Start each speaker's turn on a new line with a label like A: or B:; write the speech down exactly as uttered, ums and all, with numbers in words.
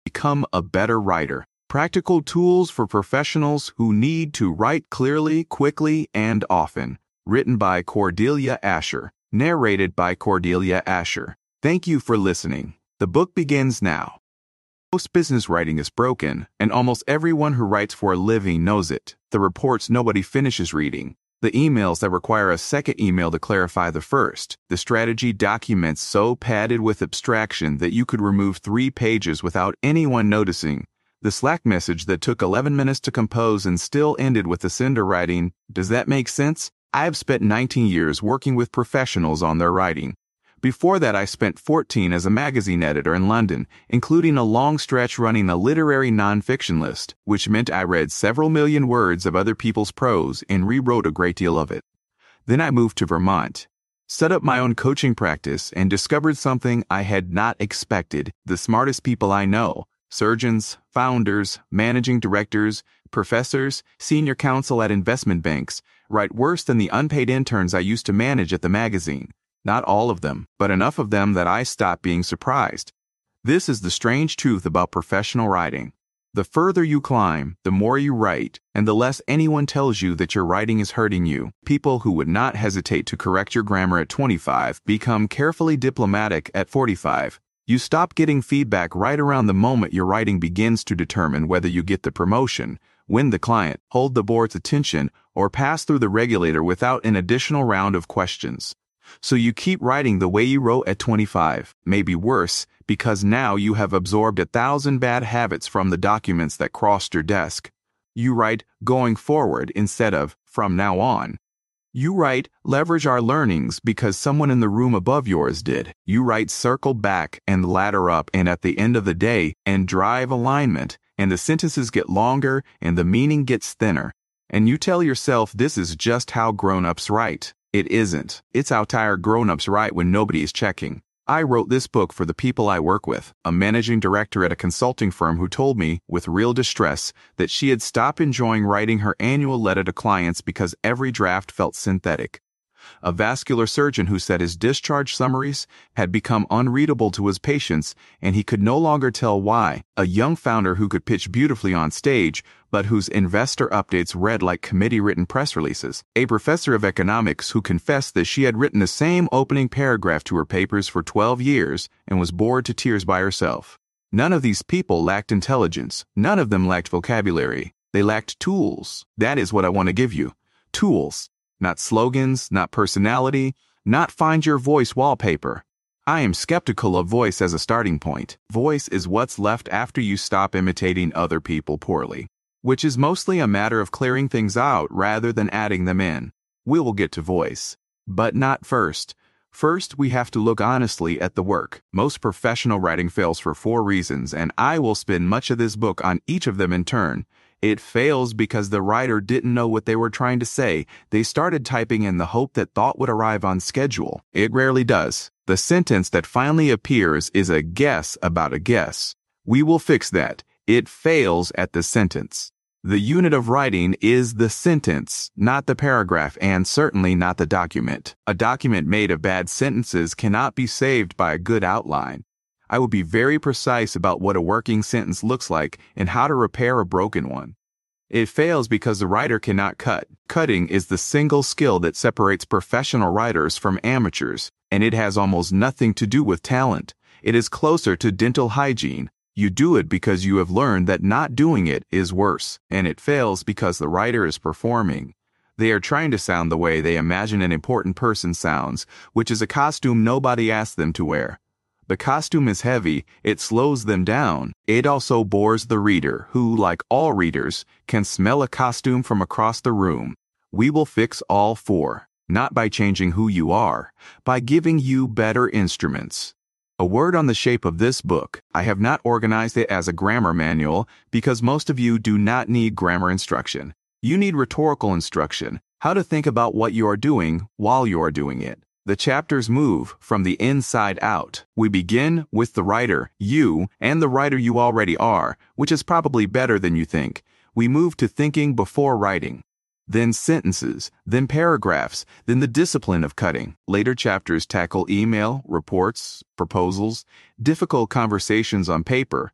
A: Become a better writer. Practical tools for professionals who need to write clearly, quickly, and often. Written by Cordelia Asher. Narrated by Cordelia Asher. Thank you for listening. The book begins now. Most business writing is broken, and almost everyone who writes for a living knows it. The reports nobody finishes reading. The emails that require a second email to clarify the first. The strategy documents so padded with abstraction that you could remove three pages without anyone noticing. The Slack message that took eleven minutes to compose and still ended with the sender writing, "Does that make sense?" I have spent nineteen years working with professionals on their writing. Before that, I spent fourteen as a magazine editor in London, including a long stretch running a literary nonfiction list, which meant I read several million words of other people's prose and rewrote a great deal of it. Then I moved to Vermont, set up my own coaching practice, and discovered something I had not expected. The smartest people I know, surgeons, founders, managing directors, professors, senior counsel at investment banks, write worse than the unpaid interns I used to manage at the magazine. Not all of them, but enough of them that I stopped being surprised. This is the strange truth about professional writing. The further you climb, the more you write, and the less anyone tells you that your writing is hurting you. People who would not hesitate to correct your grammar at twenty-five become carefully diplomatic at forty-five. You stop getting feedback right around the moment your writing begins to determine whether you get the promotion, win the client, hold the board's attention, or pass through the regulator without an additional round of questions. So you keep writing the way you wrote at twenty-five, maybe worse, because now you have absorbed a thousand bad habits from the documents that crossed your desk. You write going forward instead of from now on. You write leverage our learnings because someone in the room above yours did. You write circle back and ladder up and at the end of the day and drive alignment, and the sentences get longer and the meaning gets thinner. And you tell yourself this is just how grown-ups write. It isn't. It's how tired grown-ups write when nobody is checking. I wrote this book for the people I work with, a managing director at a consulting firm who told me, with real distress, that she had stopped enjoying writing her annual letter to clients because every draft felt synthetic. A vascular surgeon who said his discharge summaries had become unreadable to his patients and he could no longer tell why. A young founder who could pitch beautifully on stage, but whose investor updates read like committee-written press releases. A professor of economics who confessed that she had written the same opening paragraph to her papers for twelve years and was bored to tears by herself. None of these people lacked intelligence. None of them lacked vocabulary. They lacked tools. That is what I want to give you. Tools. Not slogans, not personality, not find your voice wallpaper. I am skeptical of voice as a starting point. Voice is what's left after you stop imitating other people poorly, which is mostly a matter of clearing things out rather than adding them in. We will get to voice, but not first. First, we have to look honestly at the work. Most professional writing fails for four reasons, and I will spend much of this book on each of them in turn. It fails because the writer didn't know what they were trying to say. They started typing in the hope that thought would arrive on schedule. It rarely does. The sentence that finally appears is a guess about a guess. We will fix that. It fails at the sentence. The unit of writing is the sentence, not the paragraph, and certainly not the document. A document made of bad sentences cannot be saved by a good outline. I will be very precise about what a working sentence looks like and how to repair a broken one. It fails because the writer cannot cut. Cutting is the single skill that separates professional writers from amateurs, and it has almost nothing to do with talent. It is closer to dental hygiene. You do it because you have learned that not doing it is worse, and it fails because the writer is performing. They are trying to sound the way they imagine an important person sounds, which is a costume nobody asked them to wear. The costume is heavy, it slows them down. It also bores the reader, who, like all readers, can smell a costume from across the room. We will fix all four, not by changing who you are, by giving you better instruments. A word on the shape of this book. I have not organized it as a grammar manual because most of you do not need grammar instruction. You need rhetorical instruction, how to think about what you are doing while you are doing it. The chapters move from the inside out. We begin with the writer, you, and the writer you already are, which is probably better than you think. We move to thinking before writing. Then sentences, then paragraphs, then the discipline of cutting. Later chapters tackle email, reports, proposals, difficult conversations on paper,